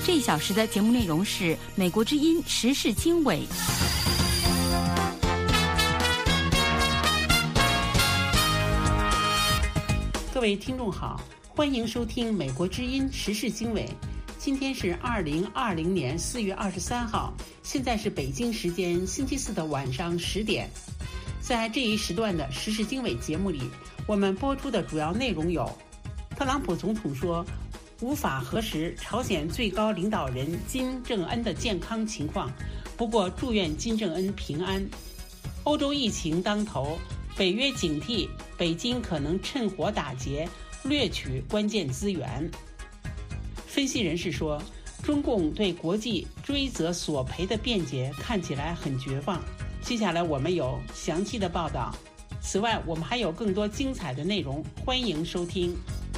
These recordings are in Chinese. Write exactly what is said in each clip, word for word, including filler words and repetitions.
这一小时的节目内容是美国之音时事经纬。 各位听众好，欢迎收听美国之音时事经纬。今天是二零二零年四月二十三号，现在是北京时间星期四的晚上十点。在这一时段的时事经纬节目里，我们播出的主要内容有：特朗普总统说无法核实朝鲜最高领导人金正恩的健康情况，不过祝愿金正恩平安；欧洲疫情当头，北约警惕北京可能趁火打劫，掠取关键资源。分析人士说，中共对国际追责索赔的辩解看起来很绝望。接下来我们有详细的报道。此外，我们还有更多精彩的内容，欢迎收听。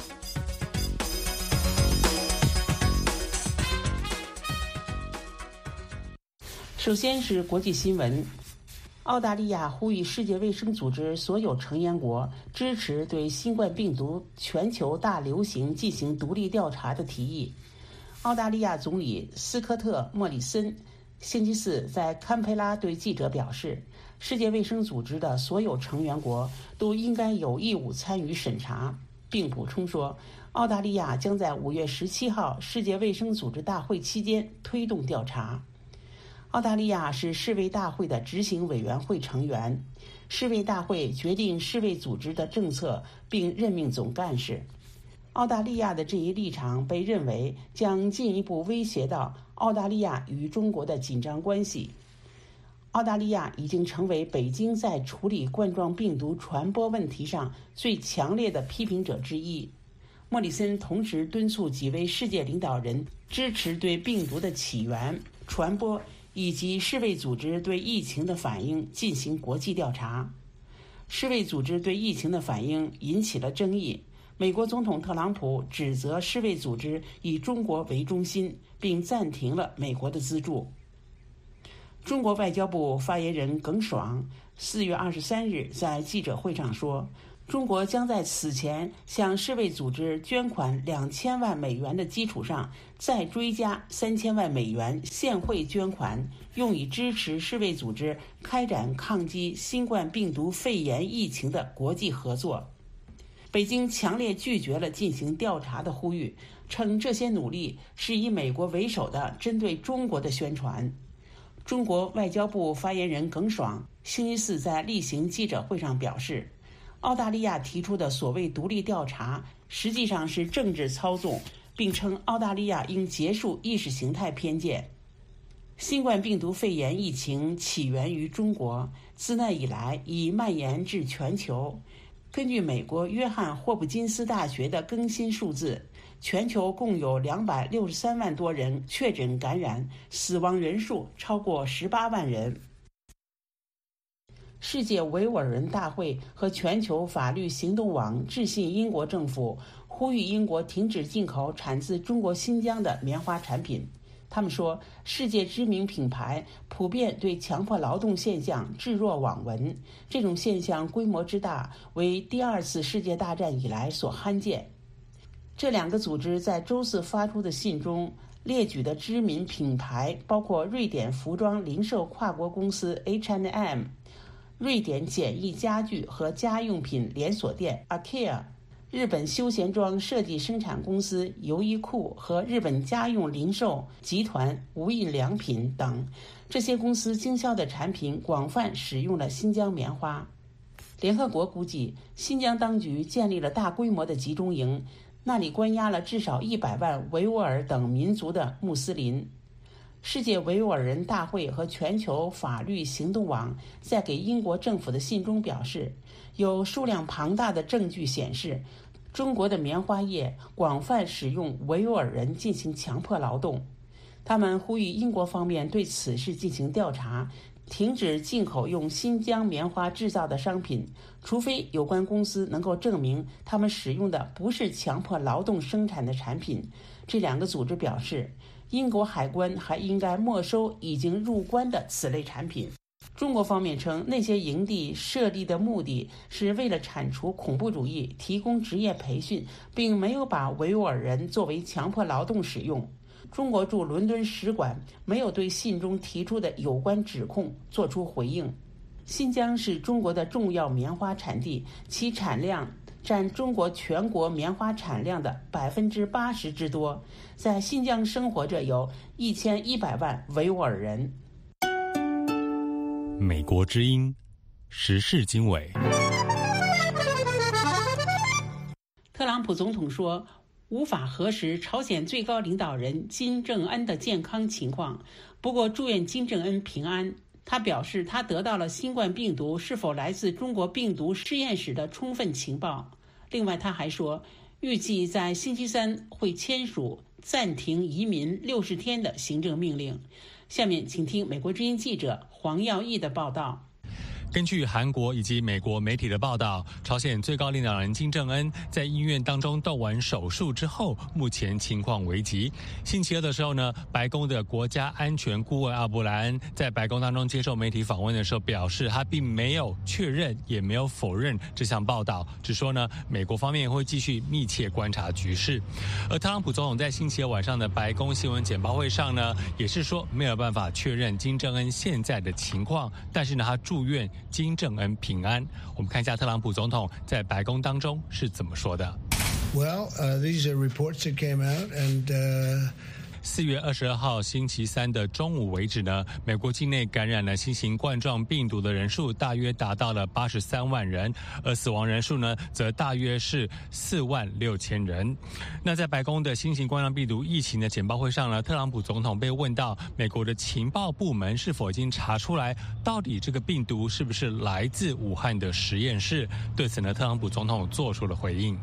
首先是国际新闻。澳大利亚呼吁世界卫生组织所有成员国支持对新冠病毒全球大流行进行独立调查的提议。澳大利亚总理斯科特·莫里森星期四在堪培拉对记者表示，世界卫生组织的所有成员国都应该有义务参与审查，并补充说，澳大利亚将在五月十七号世界卫生组织大会期间推动调查。澳大利亚是世卫大会的执行委员会成员，世卫大会决定世卫组织的政策并任命总干事。澳大利亚的这一立场被认为将进一步威胁到澳大利亚与中国的紧张关系。澳大利亚已经成为北京在处理冠状病毒传播问题上最强烈的批评者之一。莫里森同时敦促几位世界领导人支持对病毒的起源、传播以及世卫组织对疫情的反应进行国际调查。世卫组织对疫情的反应引起了争议，美国总统特朗普指责世卫组织以中国为中心，并暂停了美国的资助。中国外交部发言人耿爽四月二十三日在记者会上说，中国将在此前向世卫组织捐款两千万美元的基础上，再追加三千万美元现汇捐款，用以支持世卫组织开展抗击新冠病毒肺炎疫情的国际合作。北京强烈拒绝了进行调查的呼吁，称这些努力是以美国为首的针对中国的宣传。中国外交部发言人耿爽星期四在例行记者会上表示，澳大利亚提出的所谓独立调查实际上是政治操纵，并称澳大利亚应结束意识形态偏见。新冠病毒肺炎疫情起源于中国，自那以来已蔓延至全球。根据美国约翰霍普金斯大学的更新数字，全球共有两百六十三万多人确诊感染，死亡人数超过十八万人。世界维吾尔人大会和全球法律行动网致信英国政府，呼吁英国停止进口产自中国新疆的棉花产品。他们说，世界知名品牌普遍对强迫劳动现象置若罔闻，这种现象规模之大为第二次世界大战以来所罕见。这两个组织在周四发出的信中列举的知名品牌包括瑞典服装零售跨国公司 H and M、 瑞典简易家具和家用品连锁店 IKEA、 日本休闲装设计生产公司优衣库和日本家用零售集团无印良品等。这些公司经销的产品广泛使用了新疆棉花。联合国估计，新疆当局建立了大规模的集中营，那里关押了至少一百万维吾尔等民族的穆斯林。世界维吾尔人大会和全球法律行动网在给英国政府的信中表示，有数量庞大的证据显示，中国的棉花业广泛使用维吾尔人进行强迫劳动。他们呼吁英国方面对此事进行调查，停止进口用新疆棉花制造的商品，除非有关公司能够证明他们使用的不是强迫劳动生产的产品。这两个组织表示，英国海关还应该没收已经入关的此类产品。 中国方面称，那些营地设立的目的是为了铲除恐怖主义，提供职业培训，并没有把维吾尔人作为强迫劳动使用。中国驻伦敦使馆没有对信中提出的有关指控作出回应。新疆是中国的重要棉花产地，其产量占中国全国棉花产量的百分之八十之多。在新疆生活着有一千一百万维吾尔人。 美国之音时事经纬。 特朗普总统说，无法核实朝鲜最高领导人金正恩的健康情况，不过祝愿金正恩平安。他表示，他得到了新冠病毒是否来自中国病毒实验室的充分情报。另外，他还说，预计在星期三会签署暂停移民六十天的行政命令。下面请听美国之音记者黄耀义的报道。 根据韩国以及美国媒体的报道，朝鲜最高领导人金正恩在医院当中动完手术之后，目前情况危急。星期二的时候呢，白宫的国家安全顾问阿布莱恩在白宫当中接受媒体访问的时候表示，他并没有确认也没有否认这项报道，只说呢，美国方面会继续密切观察局势。而特朗普总统在星期二晚上的白宫新闻简报会上呢，也是说没有办法确认金正恩现在的情况，但是呢，他祝愿金正恩平安。我们看一下特朗普总统在白宫当中是怎么说的。 Well, uh, these are reports that came out, and uh, 四月二十二号星期三的中午为止呢，美国境内感染了新型冠状病毒的人数大约达到了八十三万人，而死亡人数呢，则大约是四万六千人。那在白宫的新型冠状病毒疫情的简报会上呢，特朗普总统被问到美国的情报部门是否已经查出来，到底这个病毒是不是来自武汉的实验室？对此呢，特朗普总统做出了回应。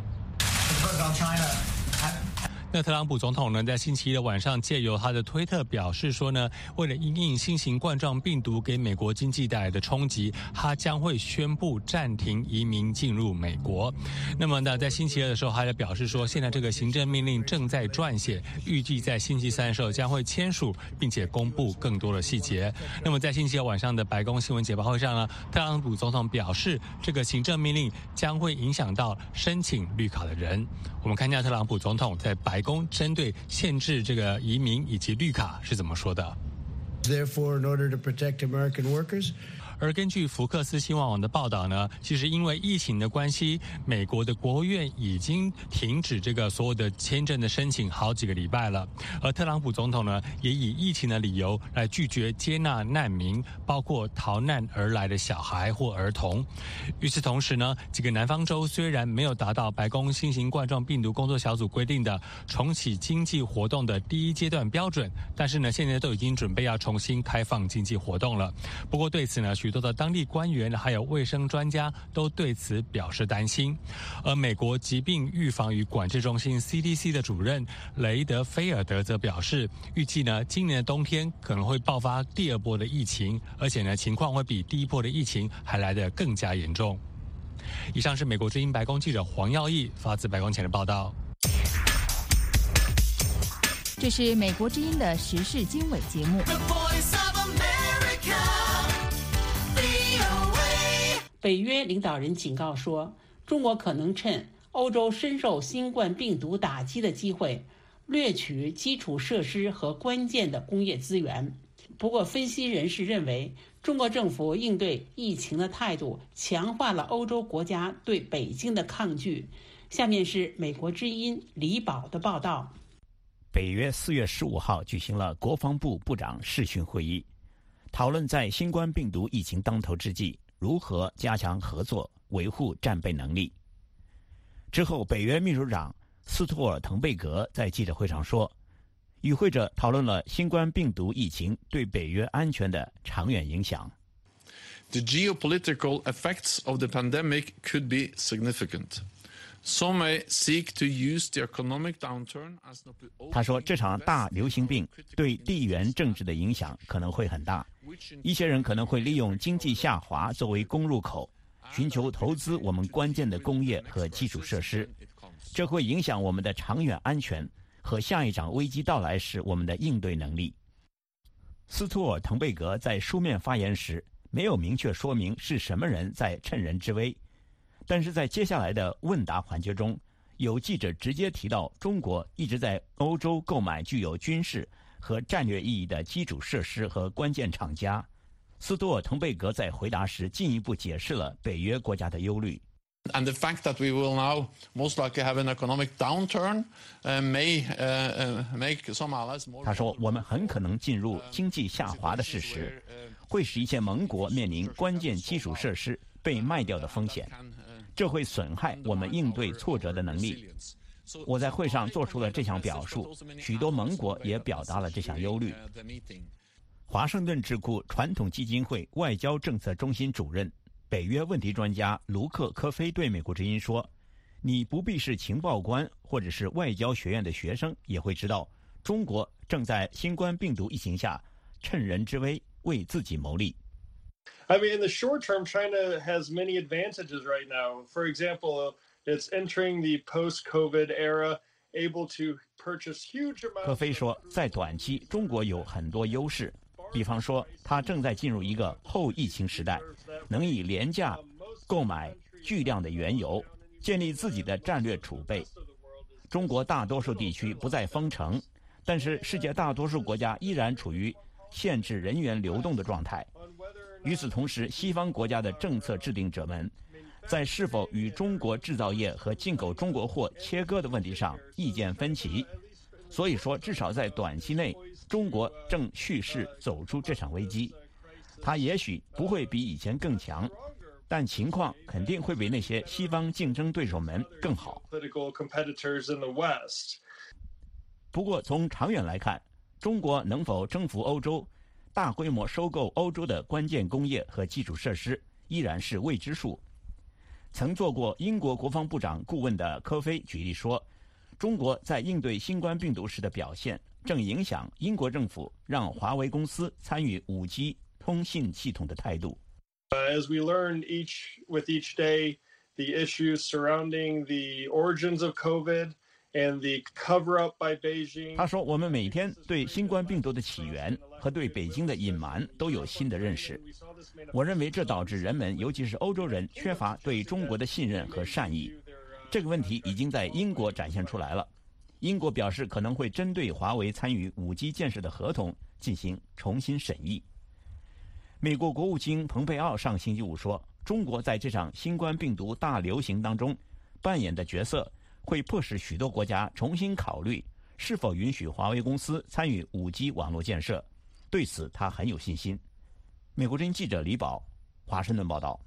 那特朗普总统呢，在星期一的晚上借由他的推特表示说呢，为了因应新型冠状病毒给美国经济带来的冲击，他将会宣布暂停移民进入美国。那么呢，在星期二的时候，他也表示说，现在这个行政命令正在撰写，预计在星期三的时候将会签署，并且公布更多的细节。那么在星期二晚上的白宫新闻简报会上呢，特朗普总统表示，这个行政命令将会影响到申请绿卡的人。我们看一下特朗普总统在白宫针对限制这个移民以及绿卡是怎么说的。 Therefore, in order to protect American workers, 而根据福克斯新闻网的报道呢，其实因为疫情的关系，美国的国务院已经停止这个所有的签证的申请好几个礼拜了。而特朗普总统呢，也以疫情的理由来拒绝接纳难民，包括逃难而来的小孩或儿童。与此同时呢，几个南方州虽然没有达到白宫新型冠状病毒工作小组规定的重启经济活动的第一阶段标准，但是呢，现在都已经准备要重新开放经济活动了。不过对此呢，许多的当地官员还有卫生专家都对此表示担心。而美国疾病预防与管制中心 C D C 的主任雷德菲尔德则表示，预计呢今年的冬天可能会爆发第二波的疫情，而且呢情况会比第一波的疫情还来得更加严重。以上是美国之音白宫记者黄耀义发自白宫前的报道。 这是美国之音的时事经纬节目。 北约领导人警告说，中国可能趁欧洲深受新冠病毒打击的机会，掠取基础设施和关键的工业资源。不过，分析人士认为，中国政府应对疫情的态度强化了欧洲国家对北京的抗拒。下面是美国之音李宝的报道。 北约四月十五号举行了国防部部长视讯会议，讨论在新冠病毒疫情当头之际，如何加强合作，维护战备能力。之后，北约秘书长斯托尔滕贝格在记者会上说，与会者讨论了新冠病毒疫情对北约安全的长远影响。 The geopolitical effects of the pandemic could be significant. Some may seek to use the economic downturn as an opportunity. 他说，这场大流行病对地缘政治的影响可能会很大，一些人可能会利用经济下滑作为攻入口，寻求投资我们关键的工业和基础设施，这会影响我们的长远安全和下一场危机到来时我们的应对能力。斯图尔滕贝格在书面发言时没有明确说明是什么人在趁人之危。但是在接下来的问答环节中，有记者直接提到中国一直在欧洲购买具有军事和战略意义的基础设施和关键厂家。斯多尔滕贝格在回答时进一步解释了北约国家的忧虑。 And the fact that we will now most likely have an economic downturn uh, may uh, uh, make some allies more. 他说，我们很可能进入经济下滑的事实，会使一些盟国面临关键基础设施被卖掉的风险，这会损害我们应对挫折的能力。我在会上做出了这项表述，许多盟国也表达了这项忧虑。华盛顿智库传统基金会外交政策中心主任、北约问题专家卢克·科菲对美国之音说：“你不必是情报官或者是外交学院的学生，也会知道，中国正在新冠病毒疫情下趁人之危为自己谋利。” I mean, in the short term, China has many advantages right now. For example, it's entering the post-COVID era, able to purchase huge amounts. 科菲说，在短期，中国有很多优势。比方说，它正在进入一个后疫情时代，能以廉价购买巨量的原油，建立自己的战略储备。中国大多数地区不再封城，但是世界大多数国家依然处于限制人员流动的状态。与此同时，西方国家的政策制定者们在是否与中国制造业和进口中国货切割的问题上意见分歧。所以说，至少在短期内，中国正蓄势走出这场危机。它也许不会比以前更强，但情况肯定会比那些西方竞争对手们更好。不过从长远来看，中国能否征服欧洲，大规模收购欧洲的关键工业和基础设施，依然是未知数。曾做过英国国防部长顾问的科菲举例说，中国在应对新冠病毒时的表现正影响英国政府让华为公司参与 五 G 通信系统的态度。 As we learn each with each day, the issues surrounding the origins of COVID and the cover-up by Beijing. 他说，我们每天对新冠病毒的起源和对北京的隐瞒都有新的认识。我认为这导致人们，尤其是欧洲人，缺乏对中国的信任和善意。这个问题已经在英国展现出来了。英国表示可能会针对华为参与 五 G 建设的合同进行重新审议。美国国务卿蓬佩奥上星期五说，中国在这场新冠病毒大流行当中扮演的角色会迫使许多国家重新考虑是否允许华为公司参与 五 G 网络建设。对此他很有信心。美国之音记者李宝，华盛顿报道。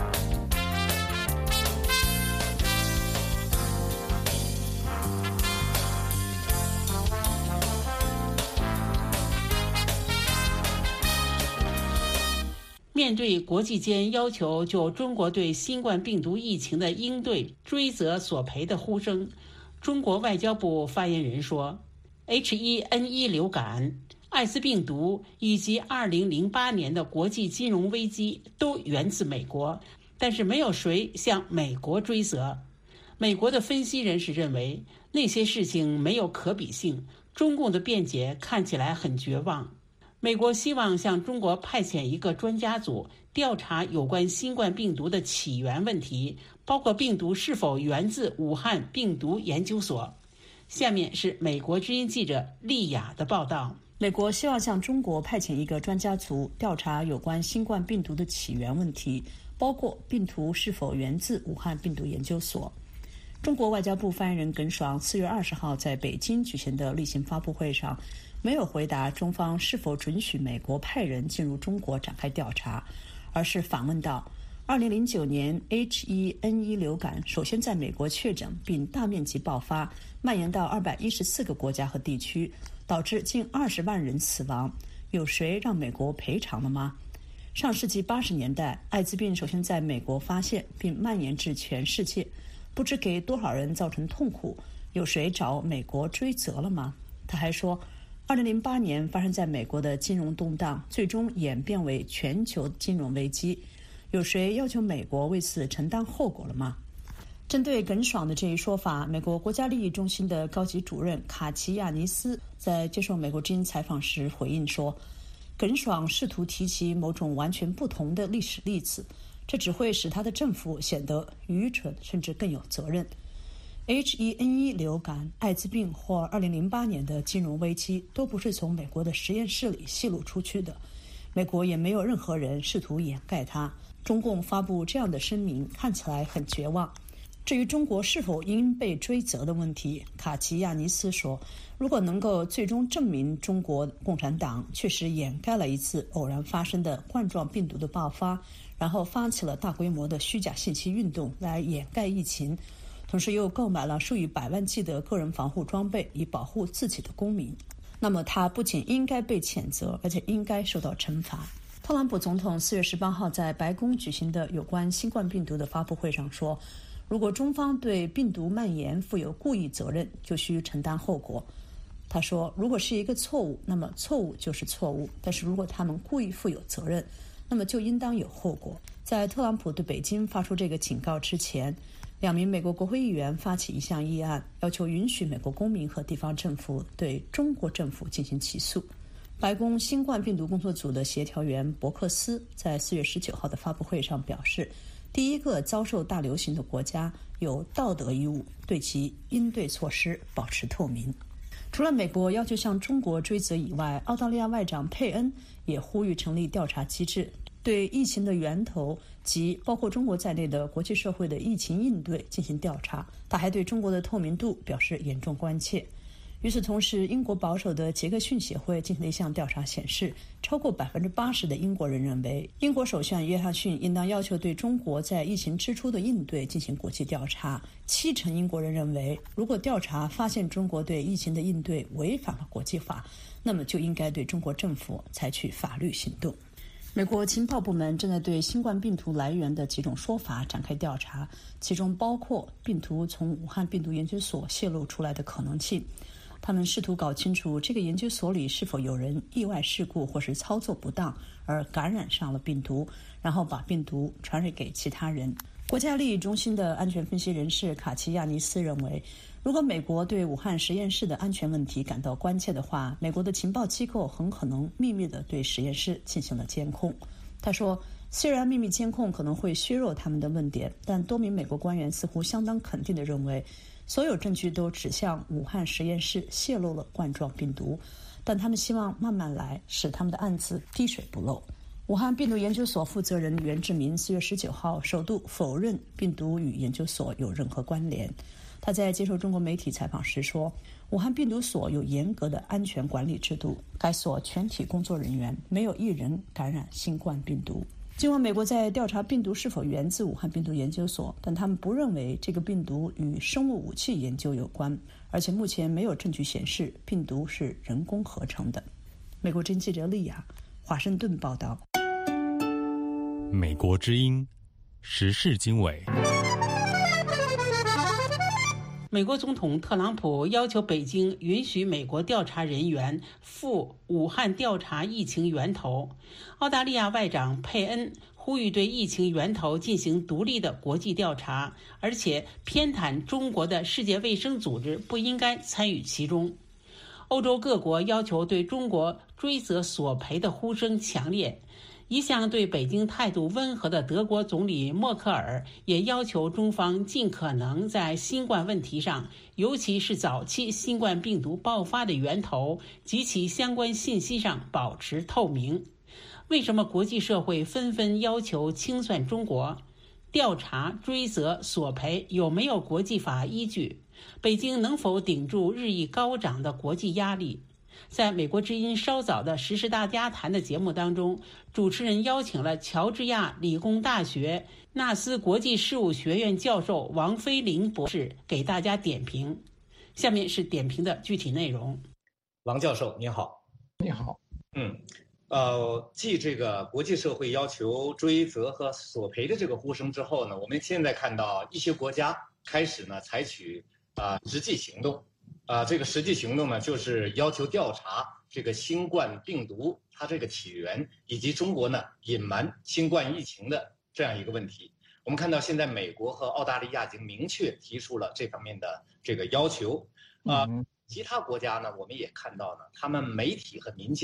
面对国际间要求就中国对新冠病毒疫情的应对追责索赔的呼声，中国外交部发言人说 H 一 N 一 流感、艾滋病毒以及二零零八年的国际金融危机都源自美国，但是没有谁向美国追责。美国的分析人士认为，那些事情没有可比性，中共的辩解看起来很绝望。美国希望向中国派遣一个专家组，调查有关新冠病毒的起源问题，包括病毒是否源自武汉病毒研究所。下面是美国之音记者丽雅的报道。 美国希望向中国派遣一个专家组，调查有关新冠病毒的起源问题，包括病毒是否源自武汉病毒研究所。中国外交部发言人耿爽四月二十号在北京举行的例行发布会上，没有回答中方是否准许美国派人进入中国展开调查，而是反问道：二零零九年 H 一 N 一 流感首先在美国确诊并大面积爆发，蔓延到二百一十四个国家和地区，导致近二十万人死亡，有谁让美国赔偿了吗？上世纪八十年代，艾滋病首先在美国发现并蔓延至全世界，不知给多少人造成痛苦，有谁找美国追责了吗？他还说，二零零八年发生在美国的金融动荡最终演变为全球金融危机，有谁要求美国为此承担后果了吗？针对耿爽的这一说法，美国国家利益中心的高级主任卡奇亚尼斯在接受美国之音采访时回应说， 耿爽试图提起某种完全不同的历史例子，这只会使他的政府显得愚蠢，甚至更有责任。H 一 N 一 流感、艾滋病或二零零八年的金融危机都不是从美国的实验室里泄露出去的，美国也没有任何人试图掩盖它。中共发布这样的声明看起来很绝望。至于中国是否应被追责的问题，卡奇亚尼斯说，如果能够最终证明中国共产党确实掩盖了一次偶然发生的冠状病毒的爆发，然后发起了大规模的虚假信息运动来掩盖疫情，同时又购买了数以百万计的个人防护装备以保护自己的公民，那么他不仅应该被谴责，而且应该受到惩罚。特朗普总统四月十八号在白宫举行的有关新冠病毒的发布会上说，如果中方对病毒蔓延负有故意责任，就需承担后果。他说，如果是一个错误，那么错误就是错误，但是如果他们故意负有责任，那么就应当有后果。在特朗普对北京发出这个警告之前，两名美国国会议员发起一项议案，要求允许美国公民和地方政府对中国政府进行起诉。白宫新冠病毒工作组的协调员伯克斯在四月十九号的发布会上表示，第一个遭受大流行的国家有道德义务对其应对措施保持透明。除了美国要求向中国追责以外，澳大利亚外长佩恩也呼吁成立调查机制，对疫情的源头及包括中国在内的国际社会的疫情应对进行调查。他还对中国的透明度表示严重关切。与此同时，英国保守的杰克逊协会进行了一项调查，显示超过百分之八十的英国人认为，英国首相约翰逊应当要求对中国在疫情之初的应对进行国际调查。七成英国人认为，如果调查发现中国对疫情的应对违反了国际法，那么就应该对中国政府采取法律行动。美国情报部门正在对新冠病毒来源的几种说法展开调查，其中包括病毒从武汉病毒研究所泄露出来的可能性。他们试图搞清楚这个研究所里是否有人意外事故或是操作不当而感染上了病毒，然后把病毒传染给其他人。国家利益中心的安全分析人士卡奇亚尼斯认为，如果美国对武汉实验室的安全问题感到关切的话，美国的情报机构很可能秘密地对实验室进行了监控。他说，虽然秘密监控可能会削弱他们的论点，但多名美国官员似乎相当肯定地认为，所有证据都指向武汉实验室泄露了冠状病毒，但他们希望慢慢来，使他们的案子滴水不漏。武汉病毒研究所负责人袁志明四月十九号首度否认病毒与研究所有任何关联。他在接受中国媒体采访时说，武汉病毒所有严格的安全管理制度，该所全体工作人员没有一人感染新冠病毒。尽管美国在调查病毒是否源自武汉病毒研究所，但他们不认为这个病毒与生物武器研究有关，而且目前没有证据显示病毒是人工合成的。美国真记者利亚，华盛顿报道。 美国之音，时事经纬。 美国总统特朗普要求北京允许美国调查人员赴武汉调查疫情源头。澳大利亚外长佩恩呼吁对疫情源头进行独立的国际调查，而且偏袒中国的世界卫生组织不应该参与其中。欧洲各国要求对中国追责索赔的呼声强烈。一向对北京态度温和的德国总理默克尔也要求中方尽可能在新冠问题上，尤其是早期新冠病毒爆发的源头及其相关信息上保持透明。为什么国际社会纷纷要求清算中国？调查、追责、索赔有没有国际法依据？北京能否顶住日益高涨的国际压力？在美国之音稍早的时事大家谈的节目当中，主持人邀请了乔治亚理工大学纳斯国际事务学院教授王飞林博士给大家点评。下面是点评的具体内容。 王教授您好。 你好。 嗯呃，继这个国际社会要求追责和索赔的这个呼声之后呢，我们现在看到一些国家开始呢采取啊、呃、实际行动。啊、呃，这个实际行动呢，就是要求调查这个新冠病毒它这个起源，以及中国呢隐瞒新冠疫情的这样一个问题。我们看到现在美国和澳大利亚已经明确提出了这方面的这个要求。啊、呃，其他国家呢，我们也看到呢，他们媒体和民间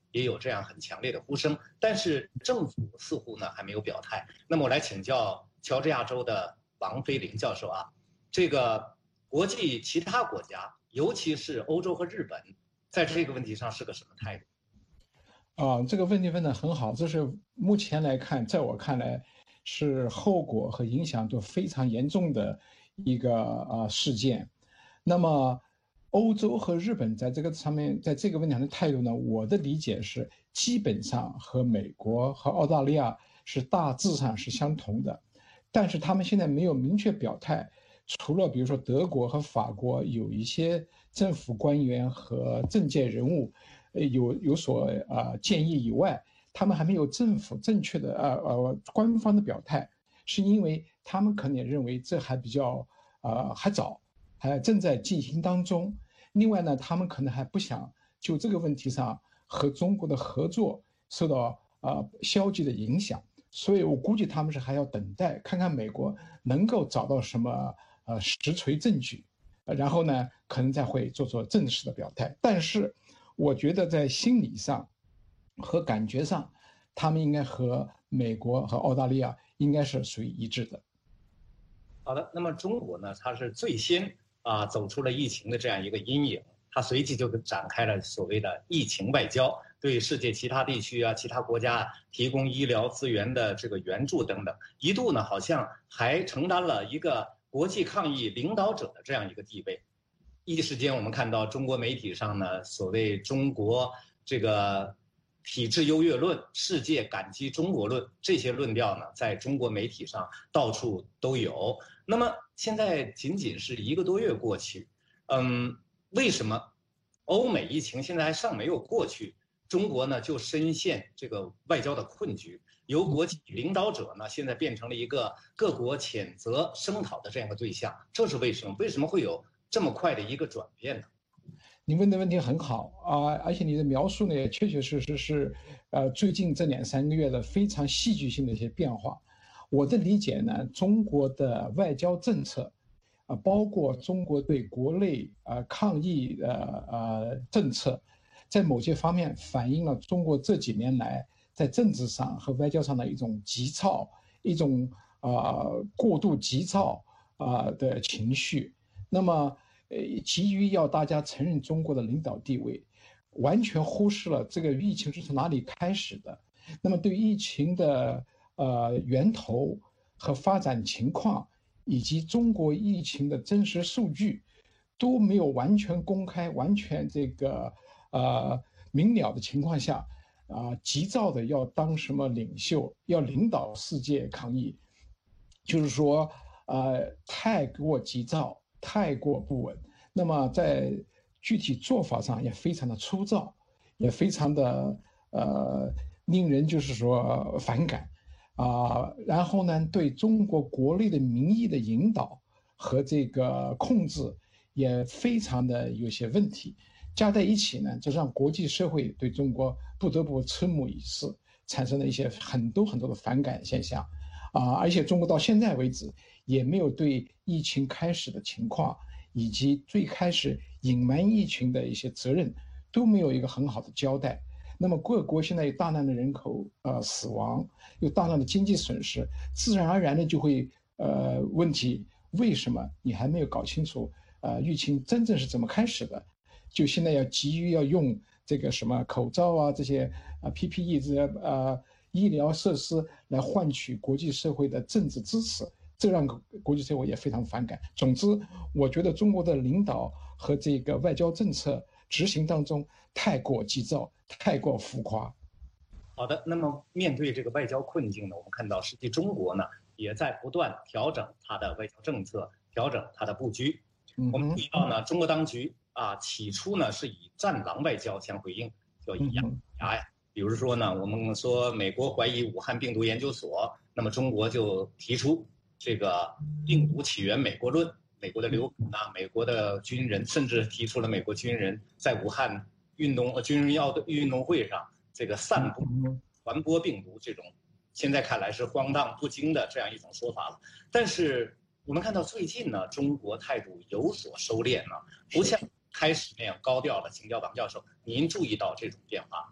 也有这样很强烈的呼声，但是政府似乎呢还没有表态。那么我来请教乔治亚州的王飞林教授啊，这个国际其他国家，尤其是欧洲和日本，在这个问题上是个什么态度？ 啊，这个问题问得很好，这是目前来看，在我看来，是后果和影响都非常严重的一个啊事件。那么，欧洲和日本在这个上面，在这个问题上的态度呢，我的理解是基本上和美国和澳大利亚是大致上是相同的，但是他们现在没有明确表态。除了比如说德国和法国有一些政府官员和政界人物，呃有有所啊、呃、建议以外，他们还没有政府正确的呃呃官方的表态，是因为他们可能也认为这还比较呃还早，还正在进行当中。另外呢，他们可能还不想就这个问题上和中国的合作受到呃消极的影响，所以我估计他们是还要等待看看美国能够找到什么呃实锤证据，然后呢可能再会做出正式的表态。但是我觉得在心理上和感觉上，他们应该和美国和澳大利亚应该是属于一致的。 好的，那么中国呢，它是最先啊走出了疫情的这样一个阴影，它随即就展开了所谓的疫情外交，对世界其他地区啊、其他国家提供医疗资源的这个援助等等，一度呢好像还承担了一个国际抗疫领导者的这样一个地位。一时间，我们看到中国媒体上呢，所谓中国这个体制优越论、世界感激中国论这些论调呢，在中国媒体上到处都有。那么现在仅仅是一个多月过去，嗯，为什么欧美疫情现在还尚没有过去，中国呢就深陷这个外交的困局？由国际领导者呢，现在变成了一个各国谴责声讨的这样一个对象，这是为什么？为什么会有这么快的一个转变呢？ 你问的问题很好啊，而且你的描述呢，也确确实实是，呃，最近这两三个月的非常戏剧性的一些变化。我的理解呢，中国的外交政策，啊，包括中国对国内啊抗疫的呃政策，在某些方面反映了中国这几年来在政治上和外交上的一种急躁，一种啊、呃、过度急躁啊、呃、的情绪。那么，呃，急于要大家承认中国的领导地位，完全忽视了这个疫情是从哪里开始的。那么，对疫情的呃源头和发展情况，以及中国疫情的真实数据，都没有完全公开、完全这个呃明了的情况下，啊、呃，急躁的要当什么领袖，要领导世界抗疫，就是说，呃，太过急躁。太过不稳，那么在具体做法上也非常的粗糙，也非常的呃令人就是说反感啊、呃。然后呢，对中国国内的民意的引导和这个控制也非常的有些问题，加在一起呢，就让国际社会对中国不得不瞠目以视，产生了一些很多很多的反感现象啊、呃。而且中国到现在为止也没有对疫情开始的情况，以及最开始隐瞒疫情的一些责任，都没有一个很好的交代。那么各国现在有大量的人口呃死亡，有大量的经济损失，自然而然的就会呃问题，为什么你还没有搞清楚呃疫情真正是怎么开始的？就现在要急于要用这个什么口罩啊这些啊 P P E 这些呃医疗设施来换取国际社会的政治支持。这让国际社会也非常反感。总之，我觉得中国的领导和这个外交政策执行当中太过急躁，太过浮夸。 好的，那么面对这个外交困境呢，我们看到实际中国呢也在不断调整它的外交政策，调整它的布局。嗯、我们注意到呢，中国当局啊，起初呢是以战狼外交相回应，叫以牙牙呀。比如说呢，我们说美国怀疑武汉病毒研究所，那么中国就提出这个病毒起源美国论，美国的流感啊，美国的军人，甚至提出了美国军人在武汉运动呃军人要的运动会上这个散布传播病毒，这种现在看来是荒诞不经的这样一种说法了。但是我们看到最近呢，中国态度有所收敛了，不像开始那样高调了。请教王教授，您注意到这种变化？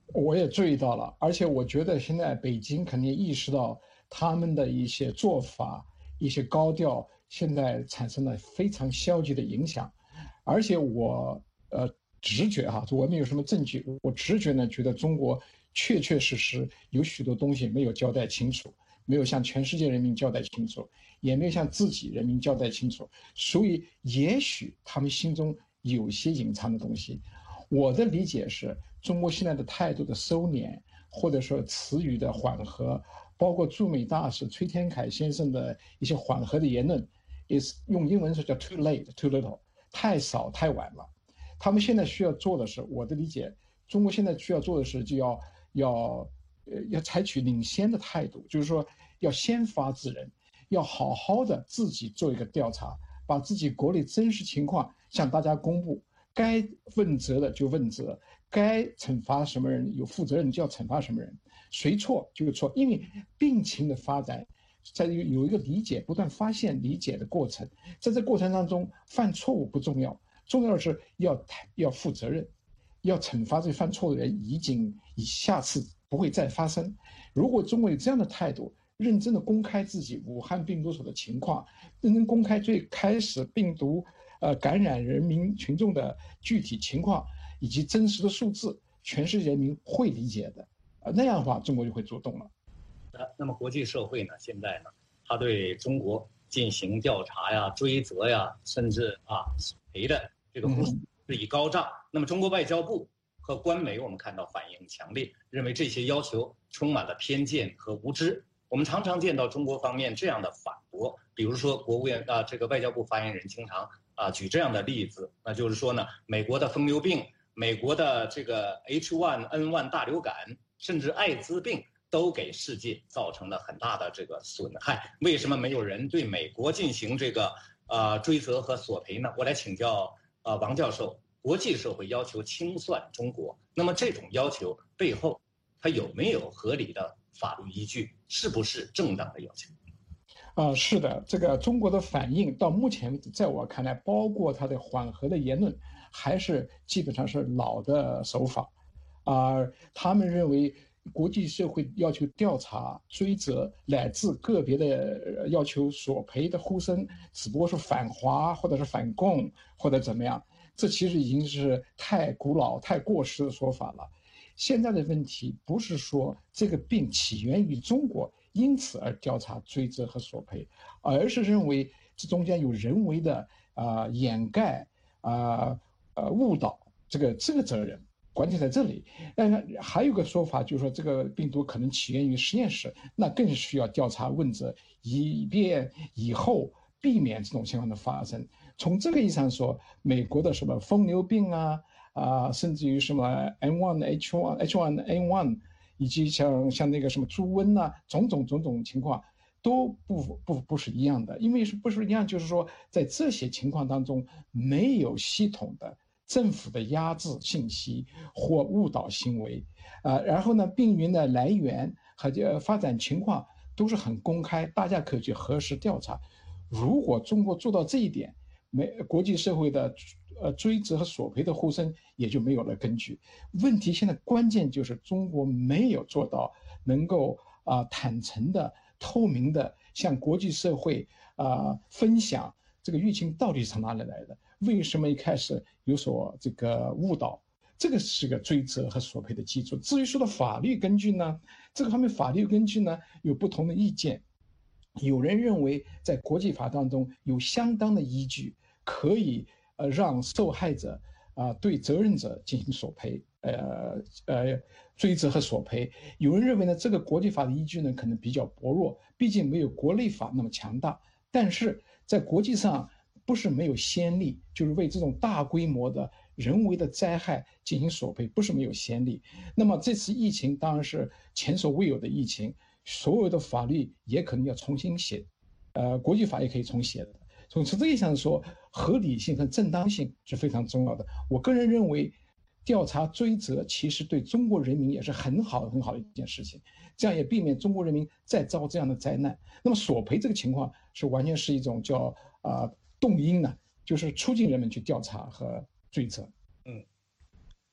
我也注意到了，而且我觉得现在北京肯定意识到他们的一些做法、一些高调，现在产生了非常消极的影响。而且我呃直觉哈，我没有什么证据，我直觉呢觉得中国确确实实有许多东西没有交代清楚，没有向全世界人民交代清楚，也没有向自己人民交代清楚，所以也许他们心中有些隐藏的东西。我的理解是，中国现在的态度的收敛，或者说词语的缓和，包括驻美大使崔天凯先生的一些缓和的言论，也是用英文说叫 too late, too little， 太少太晚了。他们现在需要做的是，我的理解，中国现在需要做的是，就要要呃要采取领先的态度，就是说要先发制人，要好好的自己做一个调查，把自己国内真实情况向大家公布。该问责的就问责，该惩罚什么人有负责任就要惩罚什么人，谁错就错。因为病情的发展，在有一个理解、不断发现、理解的过程，在这过程当中，犯错误不重要，重要的是要要负责任，要惩罚这犯错的人，以警以下次不会再发生。如果中国有这样的态度，认真的公开自己武汉病毒所的情况，认真公开最开始病毒。呃，感染人民群众的具体情况以及真实的数字，全世界人民会理解的。呃，那样的话，中国就会主动了。 呃，那么国际社会呢，现在呢，他对中国进行调查呀、追责呀，甚至啊索赔的这个呼声日益高涨。嗯、那么，中国外交部和官媒，我们看到反应强烈，认为这些要求充满了偏见和无知。我们常常见到中国方面这样的反驳，比如说国务院啊，这个外交部发言人经常。啊，举这样的例子，那就是说呢，美国的疯牛病、美国的这个 H 一 N 一 大流感，甚至艾滋病，都给世界造成了很大的这个损害。为什么没有人对美国进行这个呃追责和索赔呢？我来请教呃王教授，国际社会要求清算中国，那么这种要求背后，它有没有合理的法律依据？是不是正当的要求？ 啊、呃，是的，这个中国的反应到目前为止，在我看来，包括它的缓和的言论，还是基本上是老的手法，啊、呃，他们认为国际社会要求调查、追责，乃至个别的要求索赔的呼声，只不过是反华或者是反共或者怎么样，这其实已经是太古老、太过时的说法了。现在的问题不是说这个病起源于中国。因此而调查、追责和索赔，而是认为这中间有人为的啊、呃、掩盖啊呃, 呃误导这个这个责任，关键在这里。但还有个说法就是说，这个病毒可能起源于实验室，那更需要调查问责，以便以后避免这种情况的发生。从这个意义上说，美国的什么疯牛病啊啊、呃，甚至于什么 N 一 H 一 H 一 N 一。以及像像那个什么猪瘟呐、啊，种种种种情况都不不不是一样的，因为是不是一样，就是说在这些情况当中没有系统的政府的压制信息或误导行为，啊、呃，然后呢，病源的来源和这发展情况都是很公开，大家可以去核实调查。如果中国做到这一点，没国际社会的呃追责和索赔的呼声也就没有了根据。问题现在关键就是中国没有做到能够啊、呃、坦诚的、透明的向国际社会啊、呃、分享这个疫情到底是从哪里来的，为什么一开始有所这个误导，这个是个追责和索赔的基础。至于说的法律根据呢，这个方面法律根据呢有不同的意见。有人认为在国际法当中有相当的依据，可以呃让受害者啊、呃、对责任者进行索赔，呃呃追责和索赔。有人认为呢，这个国际法的依据呢可能比较薄弱，毕竟没有国内法那么强大。但是在国际上不是没有先例，就是为这种大规模的人为的灾害进行索赔，不是没有先例。那么这次疫情当然是前所未有的疫情。所有的法律也可能要重新写，呃，国际法也可以重写的。从这个意义上说，合理性和正当性是非常重要的。我个人认为，调查追责其实对中国人民也是很好很好的一件事情，这样也避免中国人民再遭这样的灾难。那么索赔这个情况是完全是一种叫啊、呃、动因呢，就是促进人们去调查和追责。 嗯，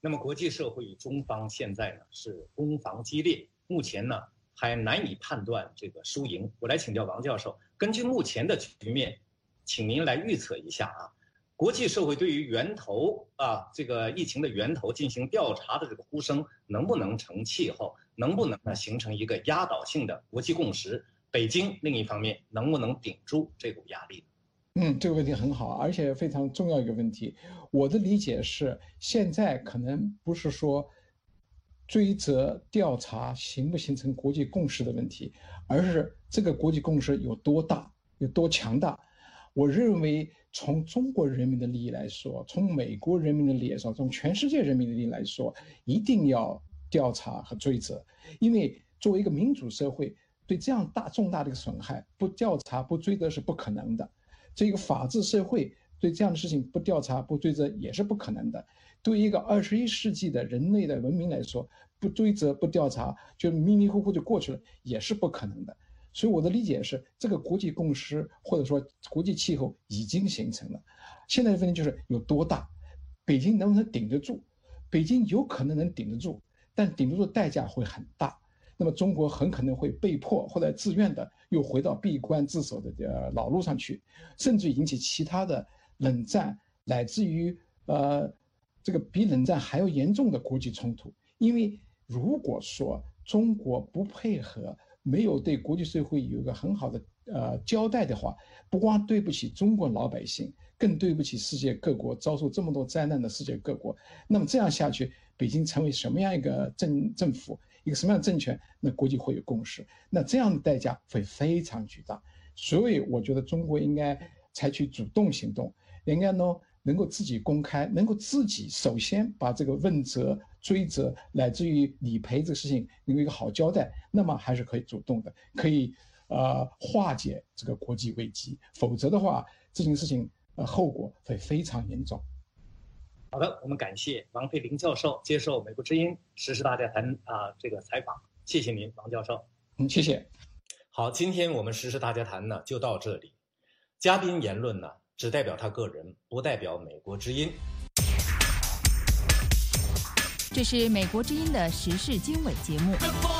那么国际社会与中方现在呢是攻防激烈，目前呢还难以判断这个输赢。我来请教王教授，根据目前的局面，请您来预测一下啊，国际社会对于源头啊这个疫情的源头进行调查的这个呼声能不能成气候，能不能呢形成一个压倒性的国际共识？北京另一方面能不能顶住这股压力？ 嗯，这个问题很好，而且非常重要一个问题。我的理解是，现在可能不是说追责调查形不形成国际共识的问题，而是这个国际共识有多大，有多强大。我认为从中国人民的利益来说，从美国人民的利益来说，从全世界人民的利益来说，一定要调查和追责。因为作为一个民主社会，对这样大重大的一个损害，不调查不追责是不可能的。这个法治社会对这样的事情不调查不追责也是不可能的。对于一个二十一世纪的人类的文明来说，不追责不调查就迷迷糊糊就过去了也是不可能的。所以我的理解是，这个国际共识或者说国际气候已经形成了，现在的问题就是有多大，北京能不能顶得住？北京有可能能顶得住，但顶得住的代价会很大。那么中国很可能会被迫或者自愿的又回到闭关自守的呃老路上去，甚至引起其他的冷战，乃至于呃这个比冷战还要严重的国际冲突。因为如果说中国不配合，没有对国际社会有一个很好的呃交代的话，不光对不起中国老百姓，更对不起世界各国遭受这么多灾难的世界各国。那么这样下去，北京成为什么样一个政政府？一个什么样的政权，那国际会有共识，那这样的代价会非常巨大。所以我觉得中国应该采取主动行动，应该呢能够自己公开，能够自己首先把这个问责、追责乃至于理赔这个事情有一个好交代，那么还是可以主动的，可以呃化解这个国际危机。否则的话，这件事情呃后果会非常严重。 好的，我们感谢王佩林教授接受美国之音时事大家谈啊、呃、这个采访，谢谢您，王教授。 嗯，谢谢。 好，今天我们时事大家谈呢就到这里，嘉宾言论呢只代表他个人，不代表美国之音。 这是美国之音的时事经纬节目。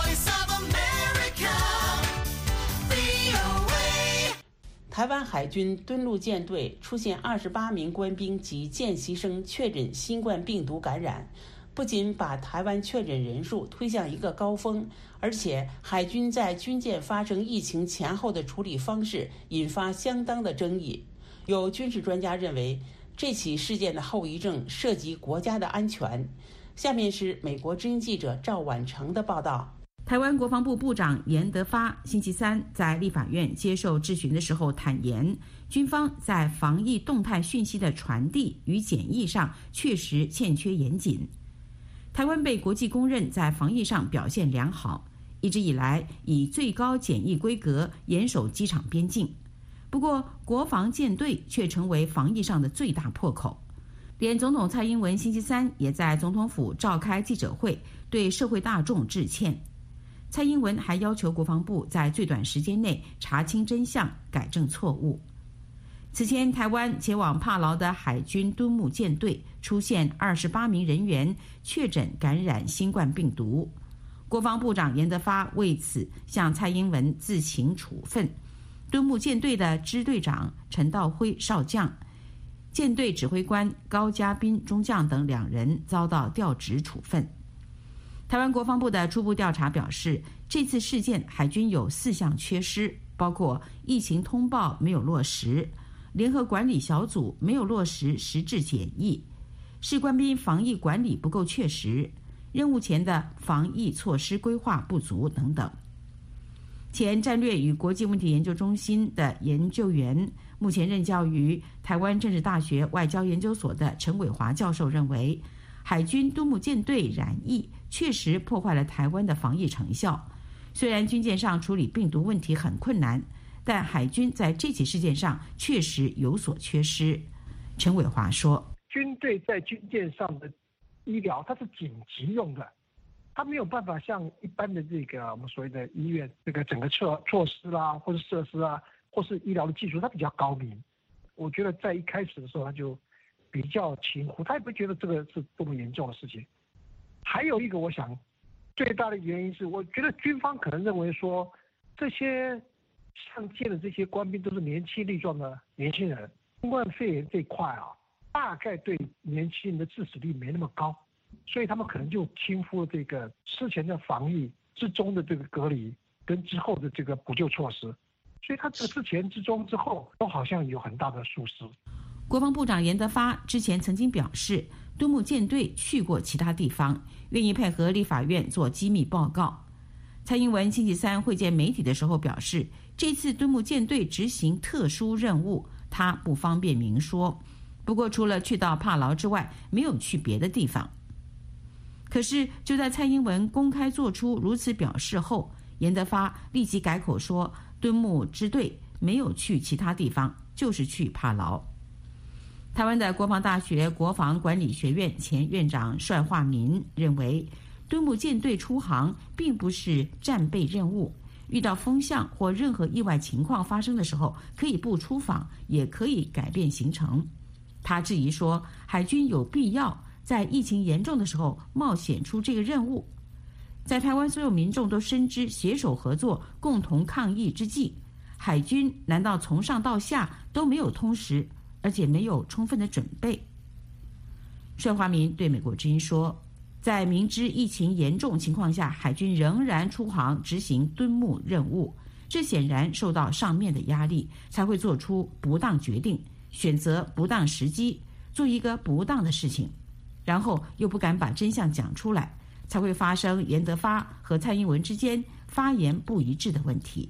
台湾海军敦陆舰队出现二十八名官兵及见习生确诊新冠病毒感染，不仅把台湾确诊人数推向一个高峰，而且海军在军舰发生疫情前后的处理方式引发相当的争议。有军事专家认为，这起事件的后遗症涉及国家的安全。下面是美国之音记者赵婉成的报道。 台湾国防部部长严德发星期三在立法院接受质询的时候坦言，军方在防疫动态讯息的传递与检疫上确实欠缺严谨。台湾被国际公认在防疫上表现良好，一直以来以最高检疫规格严守机场边境。不过，国防舰队却成为防疫上的最大破口。连总统蔡英文星期三也在总统府召开记者会，对社会大众致歉。蔡英文还要求国防部在最短时间内查清真相，改正错误。此前，台湾前往帕劳的海军敦睦舰队出现二十八名人员确诊感染新冠病毒，国防部长严德发为此向蔡英文自行处分。敦睦舰队的支队长陈道辉少将、舰队指挥官高嘉宾中将等两人遭到调职处分。台湾国防部的初步调查表示，这次事件海军有四项缺失，包括疫情通报没有落实，联合管理小组没有落实实质检疫，士官兵防疫管理不够确实，任务前的防疫措施规划不足等等。前战略与国际问题研究中心的研究员，目前任教于台湾政治大学外交研究所的陈伟华教授认为，海军敦睦舰队染疫确实破坏了台湾的防疫成效。虽然军舰上处理病毒问题很困难，但海军在这起事件上确实有所缺失。陈伟华说， 军队在军舰上的医疗它是紧急用的，它没有办法像一般的这个我们所谓的医院这个整个措措施啦，或是设施啊，或是医疗的技术，它比较高明。我觉得在一开始的时候，他就比较轻忽，他也不觉得这个是多么严重的事情。 还有一个，我想最大的原因是，我觉得军方可能认为说，这些上舰的这些官兵都是年轻力壮的年轻人，新冠肺炎这一块啊，大概对年轻人的致死率没那么高，所以他们可能就轻忽这个之前的防疫之中的这个隔离跟之后的这个补救措施，所以他这之前之中之后都好像有很大的疏失。 国防部长严德发之前曾经表示，敦睦舰队去过其他地方，愿意配合立法院做机密报告。蔡英文星期三会见媒体的时候表示，这次敦睦舰队执行特殊任务，他不方便明说。不过除了去到帕劳之外，没有去别的地方。可是就在蔡英文公开做出如此表示后，严德发立即改口说，敦睦支队没有去其他地方，就是去帕劳。台湾的国防大学国防管理学院前院长帅化民认为，敦睦舰队出航并不是战备任务，遇到风向或任何意外情况发生的时候，可以不出访，也可以改变行程。他质疑说，海军有必要在疫情严重的时候冒险出这个任务。在台湾所有民众都深知携手合作、共同抗疫之际，海军难道从上到下都没有通识，而且没有充分的准备？帅化民对美国之音说，在明知疫情严重情况下，海军仍然出航执行敦睦任务，这显然受到上面的压力，才会做出不当决定，选择不当时机，做一个不当的事情，然后又不敢把真相讲出来，才会发生严德发和蔡英文之间发言不一致的问题。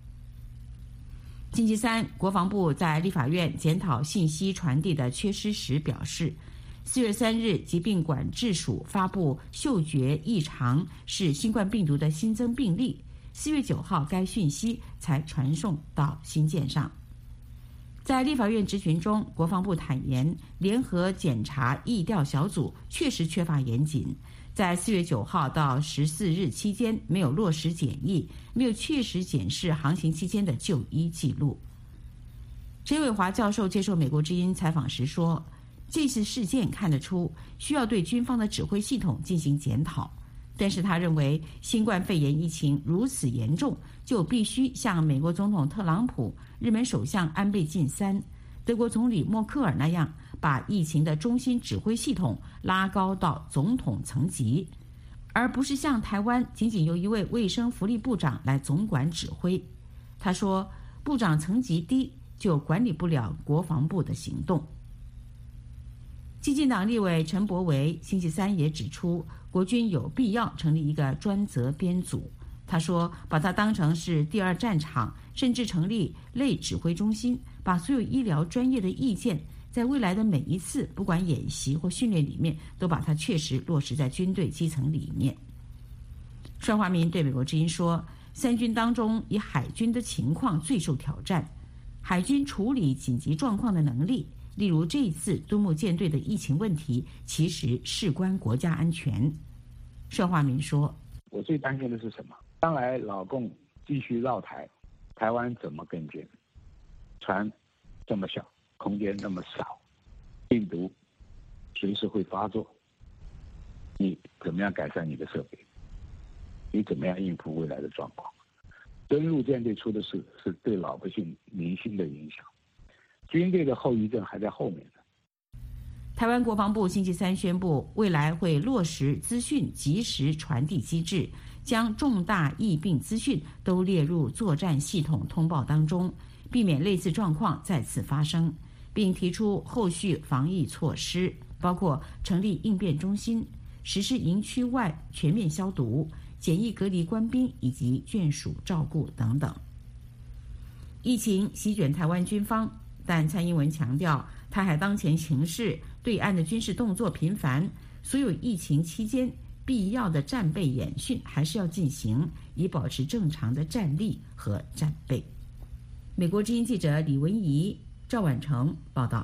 星期三，国防部在立法院检讨信息传递的缺失时表示，四月三日，疾病管制署发布嗅觉异常是新冠病毒的新增病例。四月九号，该讯息才传送到信件上。在立法院质询中，国防部坦言，联合检查疫调小组确实缺乏严谨，在四月九号到十四日期间没有落实检疫，没有确实检视航行期间的就医记录。陈伟华教授接受美国之音采访时说，这次事件看得出需要对军方的指挥系统进行检讨，但是他认为新冠肺炎疫情如此严重，就必须像美国总统特朗普、日本首相安倍晋三、德国总理默克尔那样，把疫情的中心指挥系统拉高到总统层级，而不是像台湾仅仅由一位卫生福利部长来总管指挥。他说，部长层级低就管理不了国防部的行动。基进党立委陈柏惟星期三也指出，国军有必要成立一个专责编组。他说，把它当成是第二战场，甚至成立类指挥中心，把所有医疗专业的意见，在未来的每一次不管演习或训练里面，都把它确实落实在军队基层里面。帅化民对美国之音说，三军当中以海军的情况最受挑战，海军处理紧急状况的能力，例如这一次敦睦舰队的疫情问题，其实事关国家安全。帅化民说， 我最担心的是什么？将来老共继续绕台，台湾怎么跟进？船这么小，空间那么少，病毒随时会发作，你怎么样改善你的设备？你怎么样应付未来的状况？登陆舰队出的事是对老百姓民心的影响，军队的后遗症还在后面呢。 台湾国防部星期三宣布，未来会落实资讯即时传递机制，将重大疫病资讯都列入作战系统通报当中，避免类似状况再次发生，并提出后续防疫措施，包括成立应变中心、实施营区外全面消毒、检疫隔离官兵以及眷属照顾等等。疫情席卷台湾军方，但蔡英文强调，台海当前形势，对岸的军事动作频繁，所有疫情期间必要的战备演训还是要进行，以保持正常的战力和战备。美国之音记者李文怡、赵婉成报道。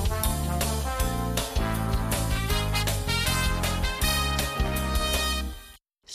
随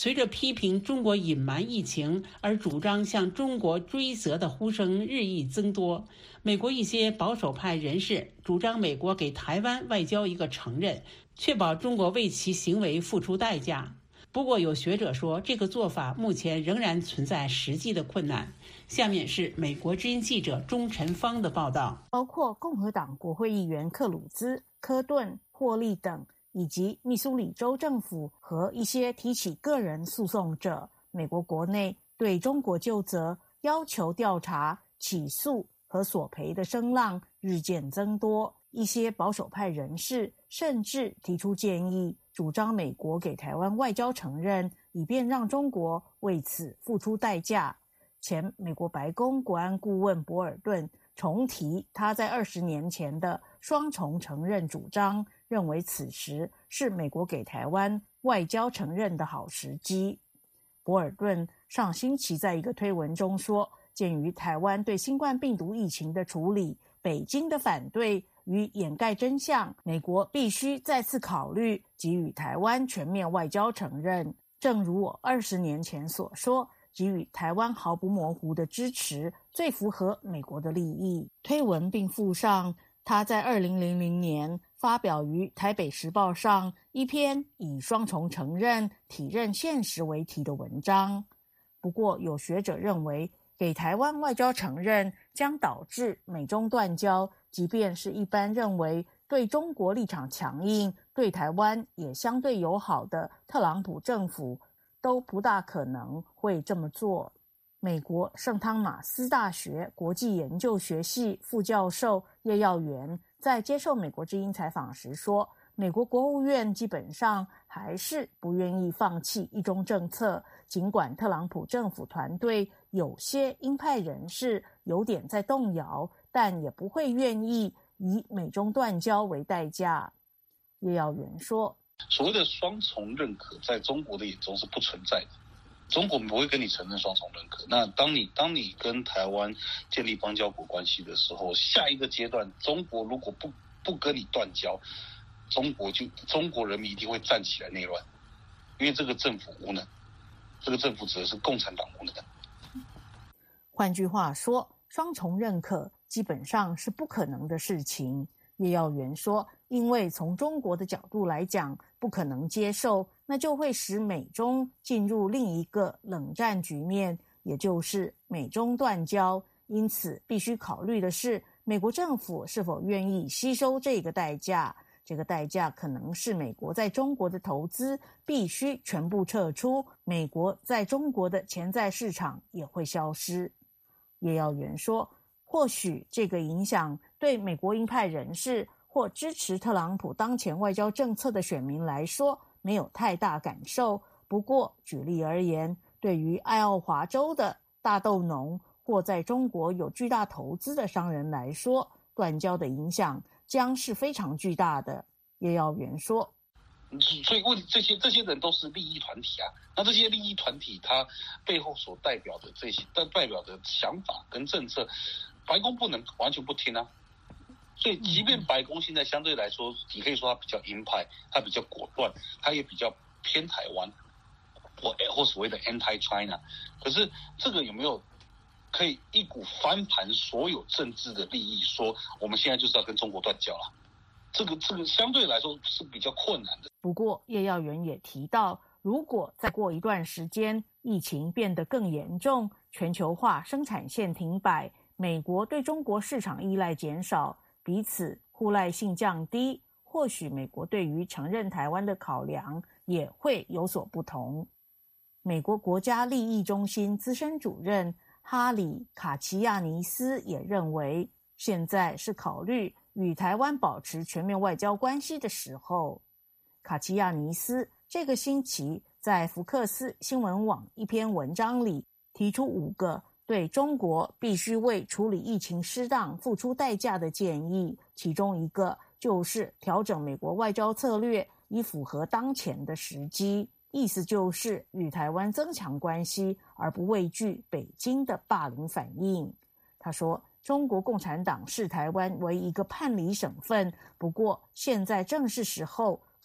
随着批评中国隐瞒疫情而主张向中国追责的呼声日益增多，美国一些保守派人士主张美国给台湾外交一个承认，确保中国为其行为付出代价。不过有学者说，这个做法目前仍然存在实际的困难。下面是美国之音记者钟晨芳的报道。 包括共和党国会议员克鲁兹、科顿、霍利等，以及密苏里州政府和一些提起个人诉讼者，美国国内对中国究责、要求调查、起诉和索赔的声浪日渐增多。一些保守派人士甚至提出建议，主张美国给台湾外交承认，以便让中国为此付出代价。前美国白宫国安顾问博尔顿重提他在二十年前的双重承认主张，认为此时是美国给台湾外交承认的好时机。博尔顿上星期在一个推文中说，鉴于台湾对新冠病毒疫情的处理，北京的反对与掩盖真相，美国必须再次考虑给予台湾全面外交承认。正如我二十年前所说，给予台湾毫不模糊的支持，最符合美国的利益。推文并附上他在二零零零年发表于台北时报上一篇以双重承认体认现实为题的文章。不过有学者认为，给台湾外交承认将导致美中断交，即便是一般认为对中国立场强硬、对台湾也相对友好的特朗普政府都不大可能会这么做。美国圣汤马斯大学国际研究学系副教授叶耀元在接受美国之音采访时说，美国国务院基本上还是不愿意放弃一中政策，尽管特朗普政府团队有些鹰派人士有点在动摇，但也不会愿意以美中断交为代价。叶耀元说， 所谓的双重认可在中国的眼中是不存在的，中国不会跟你承认双重认可。那当你当你跟台湾建立邦交国关系的时候，下一个阶段中国如果不不跟你断交，中国就中国人民一定会站起来内乱，因为这个政府无能，这个政府指的是共产党无能。 换句话说，双重认可基本上是不可能的事情。叶耀元说，因为从中国的角度来讲不可能接受，那就会使美中进入另一个冷战局面，也就是美中断交。因此必须考虑的是，美国政府是否愿意吸收这个代价。这个代价可能是美国在中国的投资必须全部撤出，美国在中国的潜在市场也会消失。叶耀元说，或许这个影响对美国鹰派人士或支持特朗普当前外交政策的选民来说没有太大感受，不过举例而言，对于爱奥华州的大豆农或在中国有巨大投资的商人来说，断交的影响将是非常巨大的。叶耀元说， 所以问这些这些人都是利益团体啊，那这些利益团体他背后所代表的这些代表的想法跟政策，白宫不能完全不听啊。所以即便白宫现在相对来说，你可以说它比较鹰派，它比较果断，它也比较偏台湾，或或所谓的 anti-China， 可是这个有没有可以一股翻盘所有政治的利益，说我们现在就是要跟中国断交了？这个这个相对来说是比较困难的。 不过叶耀元也提到，如果再过一段时间疫情变得更严重，全球化生产线停摆，美国对中国市场依赖减少，彼此互赖性降低，或许美国对于承认台湾的考量也会有所不同。美国国家利益中心资深主任哈里卡奇亚尼斯也认为，现在是考虑与台湾保持全面外交关系的时候。卡奇亚尼斯这个星期在福克斯新闻网一篇文章里提出五个对中国必须为处理疫情失当付出代价的建议，其中一个就是调整美国外交策略，以符合当前的时机，意思就是与台湾增强关系，而不畏惧北京的霸凌反应。他说，中国共产党视台湾为一个叛离省份，不过现在正是时候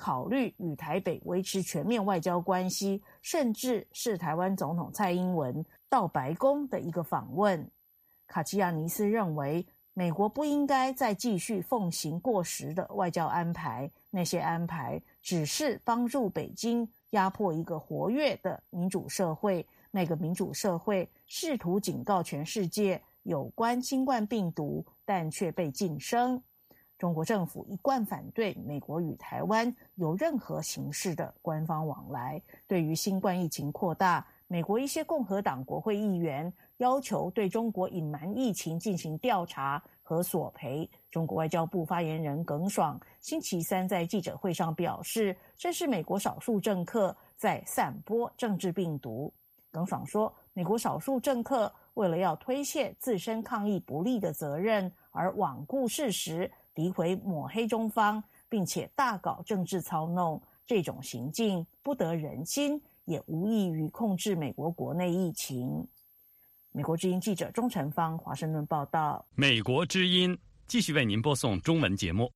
考虑与台北维持全面外交关系，甚至是台湾总统蔡英文到白宫的一个访问。卡齐亚尼斯认为，美国不应该再继续奉行过时的外交安排，那些安排只是帮助北京压迫一个活跃的民主社会，那个民主社会试图警告全世界有关新冠病毒，但却被晋升。中国政府一贯反对美国与台湾有任何形式的官方往来。对于新冠疫情扩大，美国一些共和党国会议员要求对中国隐瞒疫情进行调查和索赔。中国外交部发言人耿爽星期三在记者会上表示，这是美国少数政客在散播政治病毒。耿爽说，美国少数政客为了要推卸自身抗疫不力的责任而罔顾事实，诋毁抹黑中方，并且大搞政治操弄，这种行径不得人心，也无异于控制美国国内疫情。美国之音记者钟成芳华盛顿报道。 美国之音继续为您播送中文节目。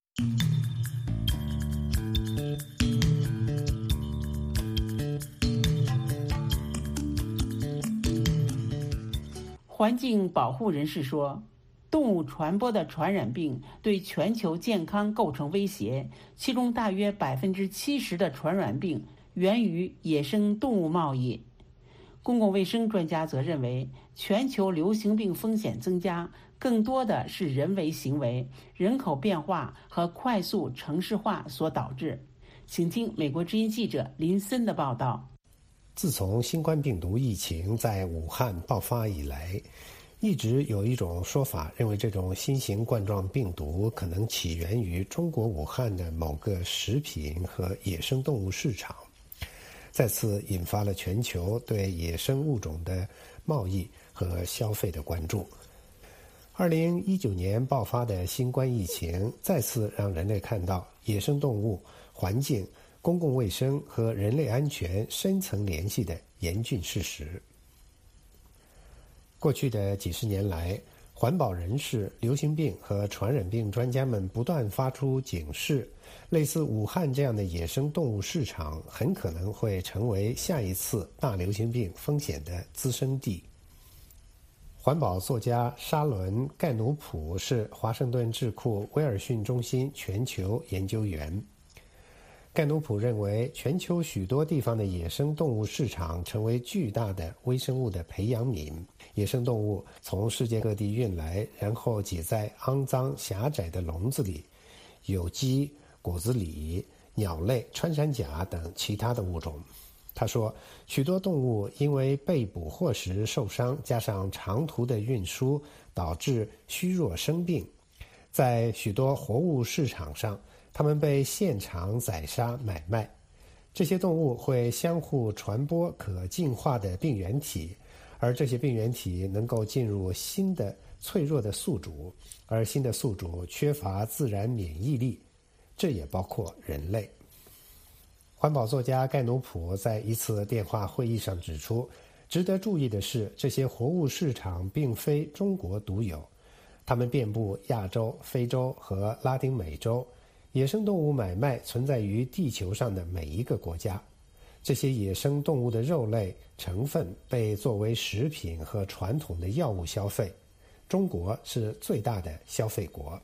环境保护人士说，动物传播的传染病对全球健康构成威胁，其中大约百分之七十的传染病源于野生动物贸易。公共卫生专家则认为，全球流行病风险增加更多的是人为行为、人口变化和快速城市化所导致。请听美国之音记者林森的报道。 自从新冠病毒疫情在武汉爆发以来，一直有一种说法认为这种新型冠状病毒可能起源于中国武汉的某个食品和野生动物市场，再次引发了全球对野生物种的贸易和消费的关注。二零一九年爆发的新冠疫情再次让人类看到野生动物、环境、公共卫生和人类安全深层联系的严峻事实。过去的几十年来，环保人士、流行病和传染病专家们不断发出警示，类似武汉这样的野生动物市场很可能会成为下一次大流行病风险的滋生地。环保作家沙伦·盖努普是华盛顿智库威尔逊中心全球研究员。盖努普认为，全球许多地方的野生动物市场成为巨大的微生物的培养皿。野生动物从世界各地运来，然后挤在肮脏狭窄的笼子里，有鸡、果子狸、鸟类、穿山甲等其他的物种。他说，许多动物因为被捕获时受伤，加上长途的运输，导致虚弱生病。在许多活物市场上，它们被现场宰杀买卖。这些动物会相互传播可进化的病原体，而这些病原体能够进入新的脆弱的宿主，而新的宿主缺乏自然免疫力，这也包括人类。环保作家盖努普在一次电话会议上指出，值得注意的是，这些活物市场并非中国独有，它们遍布亚洲、非洲和拉丁美洲。野生动物买卖存在于地球上的每一个国家，这些野生动物的肉类成分被作为食品和传统的药物消费。中国是最大的消费国。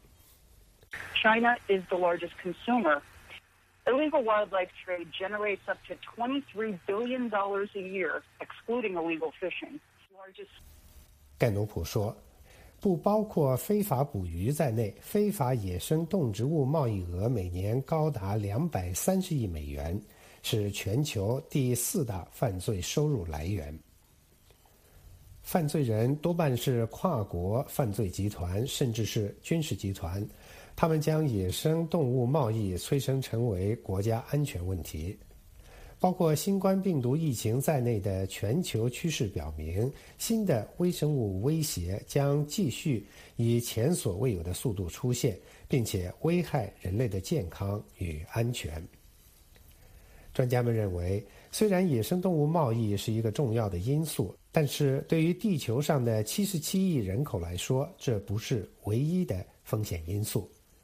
China is the largest consumer. Illegal wildlife trade generates up to twenty-three billion dollars a year, excluding illegal fishing. 盖努普说，不包括非法捕鱼在内，非法野生动植物贸易额每年高达两百三十亿美元，是全球第四大犯罪收入来源。犯罪人多半是跨国犯罪集团，甚至是军事集团，他们将野生动物贸易催生成为国家安全问题。包括新冠病毒疫情在内的全球趋势表明，新的微生物威胁将继续以前所未有的速度出现，并且危害人类的健康与安全。专家们认为，虽然野生动物贸易是一个重要的因素，但是对于地球上的七十七亿人口来说，这不是唯一的风险因素。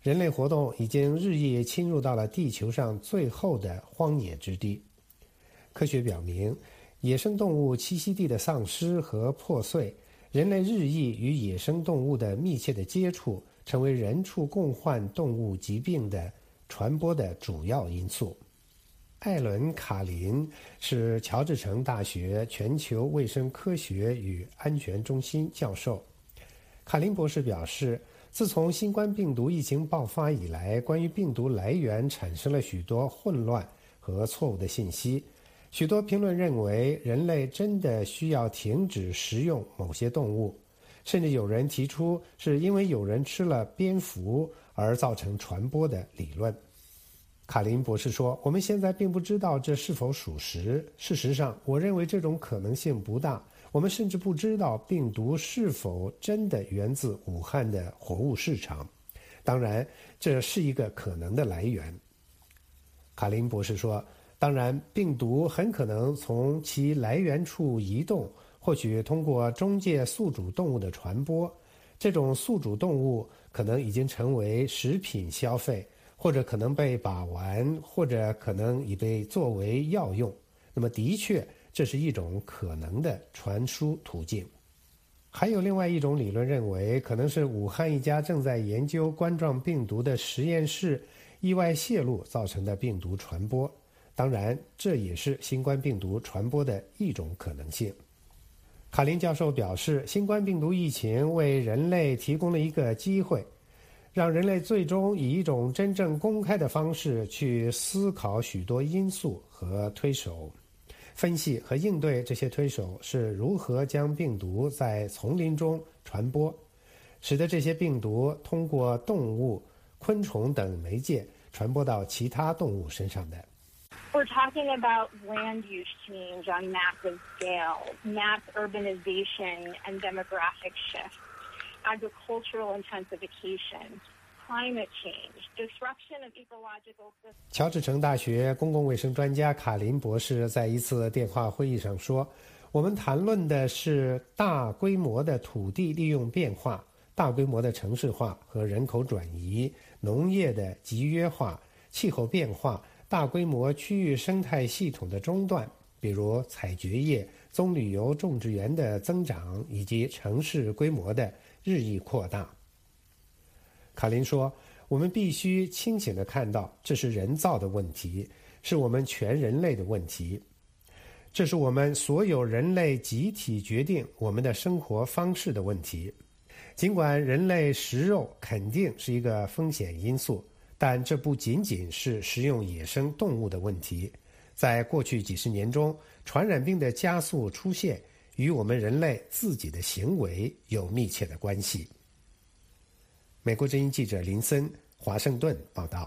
人类活动已经日益侵入到了地球上最后的荒野之地。科学表明，野生动物栖息地的丧失和破碎，人类日益与野生动物的密切的接触，成为人畜共患动物疾病的传播的主要因素。艾伦·卡林是乔治城大学全球卫生科学与安全中心教授。卡林博士表示，自从新冠病毒疫情爆发以来，关于病毒来源产生了许多混乱和错误的信息。许多评论认为，人类真的需要停止食用某些动物，甚至有人提出是因为有人吃了蝙蝠而造成传播的理论。卡林博士说，我们现在并不知道这是否属实。事实上，我认为这种可能性不大。我们甚至不知道病毒是否真的源自武汉的活物市场。当然，这是一个可能的来源。卡林博士说，当然，病毒很可能从其来源处移动，或许通过中介宿主动物的传播。这种宿主动物可能已经成为食品消费，或者可能被把玩，或者可能已被作为药用。那么的确，这是一种可能的传输途径。还有另外一种理论认为，可能是武汉一家正在研究冠状病毒的实验室意外泄露造成的病毒传播。当然，这也是新冠病毒传播的一种可能性。卡林教授表示，新冠病毒疫情为人类提供了一个机会，让人类最终以一种真正公开的方式去思考许多因素和推手，分析和应对这些推手是如何将病毒在丛林中传播，使得这些病毒通过动物、昆虫等媒介传播到其他动物身上的。 We're talking about land use change on massive scale, mass urbanization and demographic shift, agricultural intensification, climate change, disruption of ecological systems. 乔治城大学公共卫生专家卡林博士在一次电话会议上说，我们谈论的是大规模的土地利用变化、大规模的城市化和人口转移、农业的集约化、气候变化、大规模区域生态系统的中断，比如采掘业、棕榈油种植园的增长，以及城市规模的日益扩大。卡林说，我们必须清醒地看到，这是人造的问题，是我们全人类的问题。这是我们所有人类集体决定我们的生活方式的问题。尽管人类食肉肯定是一个风险因素，但这不仅仅是食用野生动物的问题。在过去几十年中，传染病的加速出现与我们人类自己的行为有密切的关系。美国之音记者林森，华盛顿报道。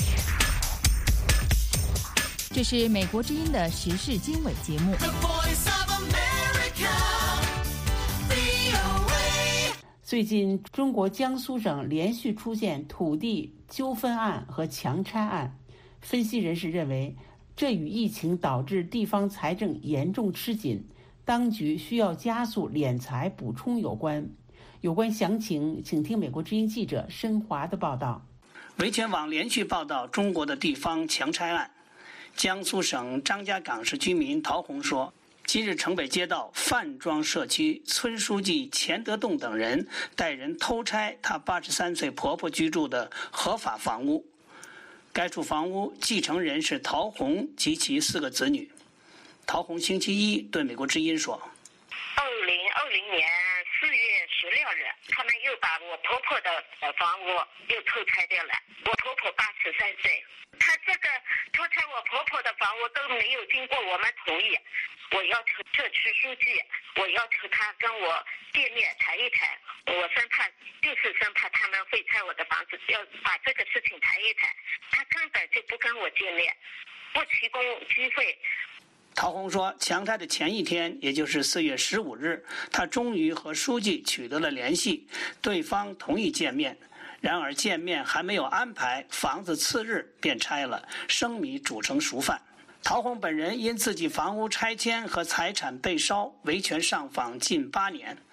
这是美国之音的时事经纬节目。 最近，中国江苏省连续出现土地纠纷案和强拆案，分析人士认为，这与疫情导致地方财政严重吃紧，当局需要加速敛财补充有关。有关详情，请听美国之音记者申华的报道。 维权网连续报道中国的地方强拆案。江苏省张家港市居民陶红说，今日城北街道范庄社区村书记钱德栋等人带人偷拆他八十三岁婆婆居住的合法房屋。该处房屋继承人是陶红及其四个子女。陶红星期一对美国之音说， 二零二零年四月十六日，他们又把我婆婆的房屋又偷拆掉了。我婆婆八十三岁，他这个偷拆我婆婆的房屋都没有经过我们同意。我要求社区书记，我要求他跟我见面谈一谈，我生怕就是生怕他们会拆我的房子，要把这个事情谈一谈。他根本就不跟我见面，不提供机会。 陶红说，强拆的前一天，也就是四月十五日，他终于和书记取得了联系，对方同意见面。然而见面还没有安排，房子次日便拆了，生米煮成熟饭。陶红本人因自己房屋拆迁和财产被烧，维权上访近八年。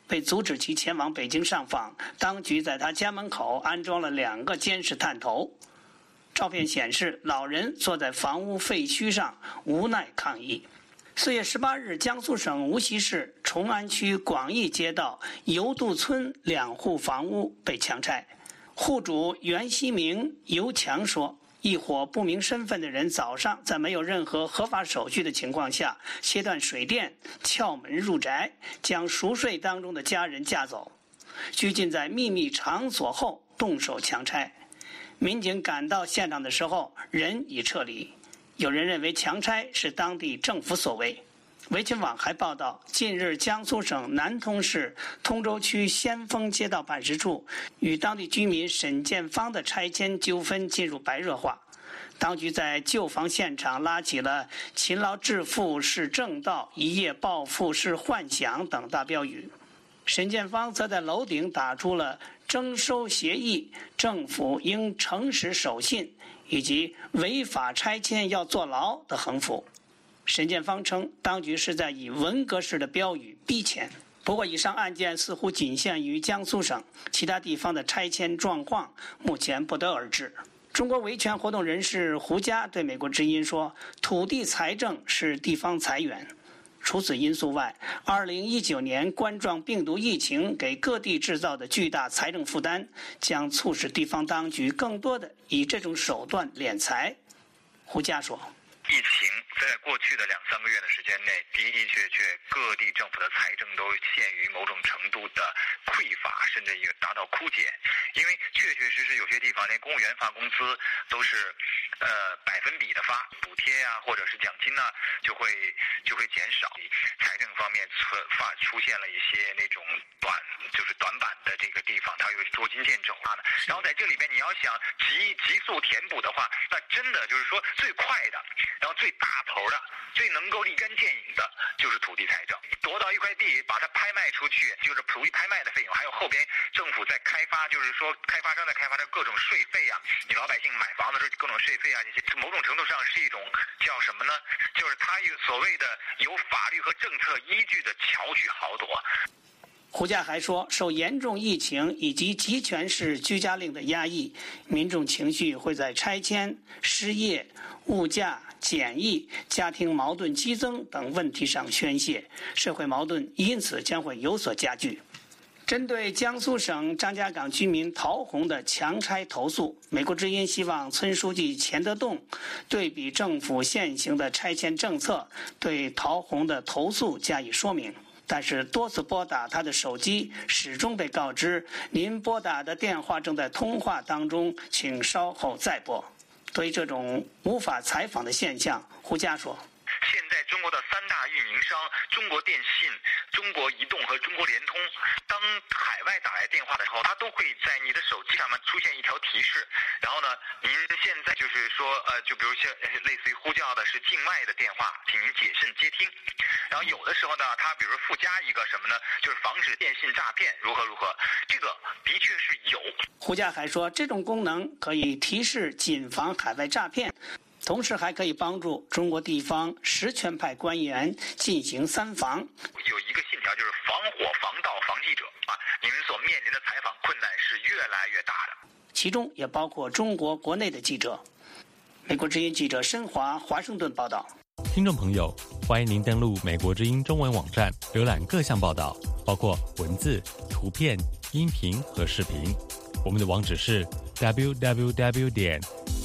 被阻止其前往北京上访，当局在他家门口安装了两个监视探头。照片显示，老人坐在房屋废墟上，无奈抗议。四月十八日，江苏省无锡市崇安区广义街道油渡村两户房屋被强拆。户主袁希明、尤强说，一伙不明身份的人早上在没有任何合法手续的情况下，切断水电、撬门入宅，将熟睡当中的家人架走，拘禁在秘密场所后动手强拆。民警赶到现场的时候，人已撤离。有人认为强拆是当地政府所为。维权网还报道，近日江苏省南通市通州区先锋街道办事处与当地居民沈建芳的拆迁纠纷进入白热化。当局在旧房现场拉起了“勤劳致富是正道，一夜暴富是幻想”等大标语。沈建芳则在楼顶打出了征收协议、政府应诚实守信以及违法拆迁要坐牢的横幅。沈建芳称，当局是在以文革式的标语逼迁。不过，以上案件似乎仅限于江苏省，其他地方的拆迁状况目前不得而知。中国维权活动人士胡佳对美国之音说，土地财政是地方财源。除此因素外，二零一九年冠状病毒疫情给各地制造的巨大财政负担，将促使地方当局更多的以这种手段敛财。胡佳说， 疫情在过去的两三个月的时间内，的的确确各地政府的财政都陷于某种程度的匮乏，甚至也达到枯竭。因为确确实实有些地方连公务员发工资都是呃百分比的发，补贴呀、啊、或者是奖金呐、啊、就会就会减少。财政方面发出现了一些那种短就是短板的这个地方，它又捉襟见肘啊。然后在这里边你要想急急速填补的话，那真的就是说最快的。然后最大头的、最能够立竿见影的，就是土地财政。夺到一块地，把它拍卖出去，就是土地拍卖的费用，还有后边政府在开发，就是说开发商在开发的各种税费啊，你老百姓买房子时候各种税费啊，这些某种程度上是一种叫什么呢？就是它有所谓的有法律和政策依据的巧取豪夺。 胡佳还说，受严重疫情以及集权式居家令的压抑，民众情绪会在拆迁、失业、物价、检疫、家庭矛盾激增等问题上宣泄，社会矛盾因此将会有所加剧。针对江苏省张家港居民陶红的强拆投诉，美国之音希望村书记钱德栋对比政府现行的拆迁政策，对陶红的投诉加以说明。但是多次拨打他的手机，始终被告知您拨打的电话正在通话当中，请稍后再拨。对于这种无法采访的现象，胡佳说， 现在中国的三大运营商中国电信、中国移动和中国联通，当海外打来电话的时候，它都会在你的手机上面出现一条提示，然后呢，您现在就是说呃，就比如像类似于呼叫的是境外的电话，请您谨慎接听。然后有的时候呢，它比如附加一个什么呢，就是防止电信诈骗，如何如何，这个的确是有。 胡佳还说，这种功能可以提示谨防海外诈骗，同时还可以帮助中国地方实权派官员进行三防。 有一个信条就是防火、防盗、防记者啊，你们所面临的采访困难是越来越大的， 其中也包括中国国内的记者。美国之音记者申华华盛顿报道。 听众朋友，欢迎您登录美国之音中文网站，浏览各项报道，包括文字、图片、音频和视频。我们的网址是 double-u double-u double-u 点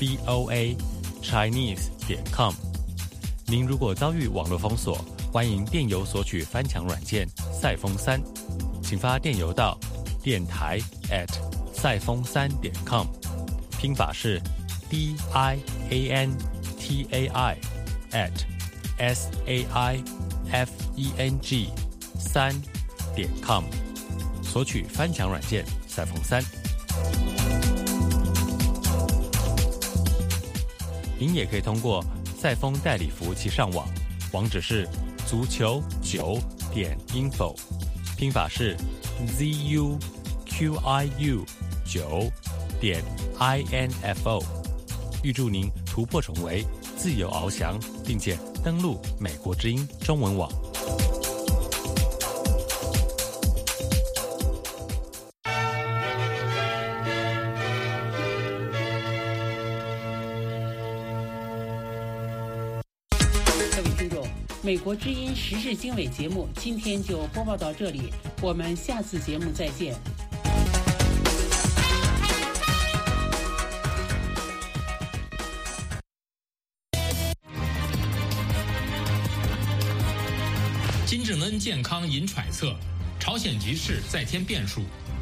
voa chinese 点 com。您如果遭遇网络封锁，欢迎电邮索取翻墙软件赛风三，请发电邮到电台 at 赛风三点 com， 拼法是 d i a n t a i at s a i f e n g 三点 com， 索取翻墙软件赛风三。您也可以通过赛风代理服务器上网，网址是足球九点 info， 拼法是 z u q i u 九点 i n f o。预祝您突破重围，自由翱翔，并且登录美国之音中文网。 美国之音时事经纬节目今天就播报到这里，我们下次节目再见。 金正恩健康引揣测，朝鲜局势再添变数。